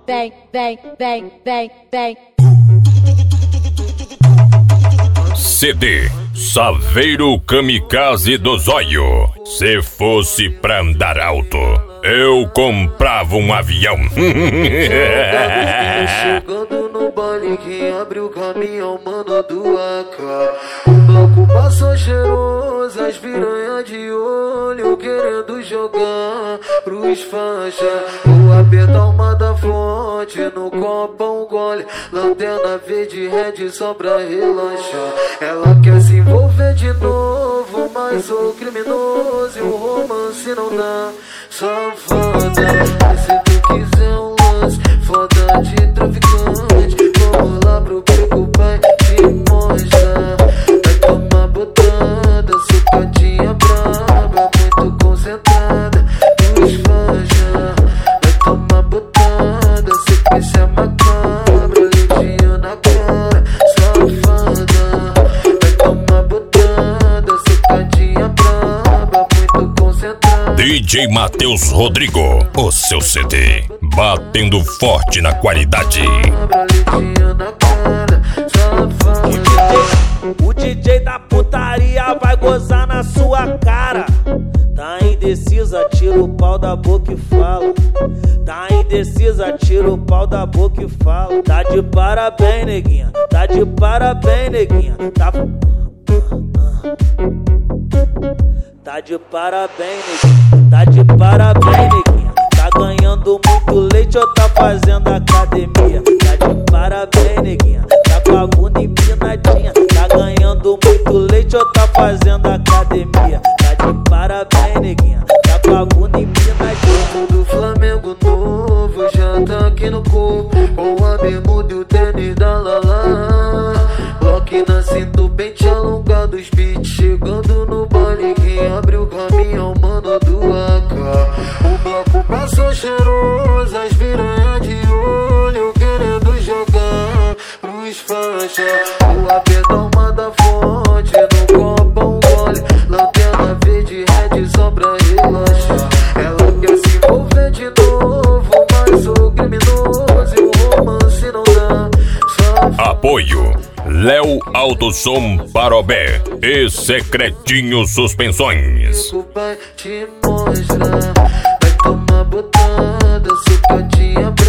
vem, vem, vem, vem, vem. CD Saveiro Kamikaze do Zóio. Se fosse pra andar alto, eu comprava um avião. Chegando no baile, quem abriu o caminhão, mano do AK. O bloco passou cheiroso, as piranha de olho, querendo jogar pros faixa. Vou apertar uma da fonte, no copo um gole, lanterna verde red só pra relaxar. Ela quer se envolver de novo, mas sou criminoso e o romance não dá. Safada, mas se tu quiser um lance foda de traficante, vamos lá pro beco, pai, te mostra. Vai tomar botada, sucadinha braba, muito concentrada, dos faixa. Vai tomar botada, sequência macabra, leitinho na cara, safada. Vai tomar botada, sucadinha braba, muito concentrada. DJ Matheus Rodrigo, o seu CD, batendo forte na qualidade. O DJ da putaria vai gozar na sua cara. Tá indecisa, tira o pau da boca e fala. Tá indecisa, tira o pau da boca e fala. Tá de parabéns, neguinha. Tá de parabéns, neguinha. Tá de parabéns, neguinha. Tá de parabéns, neguinha. Tá ganhando muito leite ou tá fazendo academia? Tá de parabéns, neguinha. Tá com a bunda empinadinha. Tá ganhando muito leite ou tá fazendo academia? Tá de parabéns, neguinha. Tá com a bunda empinadinha. Do Flamengo novo já tá aqui no corpo, com a bermuda e o tênis da Lala. Lock na cinta, pente alongado, os beats chegando no baile. Quem abriu o caminhão, mano do AK. O bloco passou cheiroso, as piranha de olho, querendo jogar pros faixa. O apertar uma da fonte, no copo um gole, lanterna verde red só pra relaxar. Ela quer se envolver de novo, mas sou criminoso e o romance não dá. Apoio Léo Autosom Parobé e Secretinho Suspensões. O pai te mostra, vai tomar botada, sucadinha.